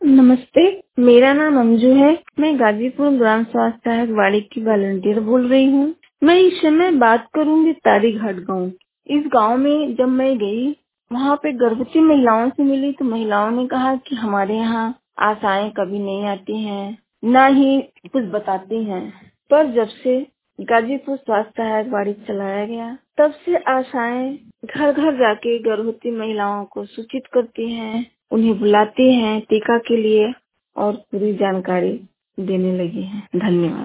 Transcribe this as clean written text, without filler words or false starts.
नमस्ते, मेरा नाम अंजू है। मैं गाजीपुर ग्राम स्वास्थ्य सहायक वाड़ी की वॉलंटियर बोल रही हूँ। मैं इस समय बात करूंगी तारीघाट गांव। इस गांव में जब मैं गई, वहाँ पे गर्भवती महिलाओं से मिली तो महिलाओं ने कहा कि हमारे यहाँ आशाएं कभी नहीं आती हैं, ना ही कुछ बताती हैं। पर जब से गाजीपुर स्वास्थ्य सहायक वाड़ी चलाया गया, तब से आशाएं घर घर जाके गर्भवती महिलाओं को सूचित करती हैं, उन्हें बुलाती हैं टीका के लिए और पूरी जानकारी देने लगी हैं। धन्यवाद।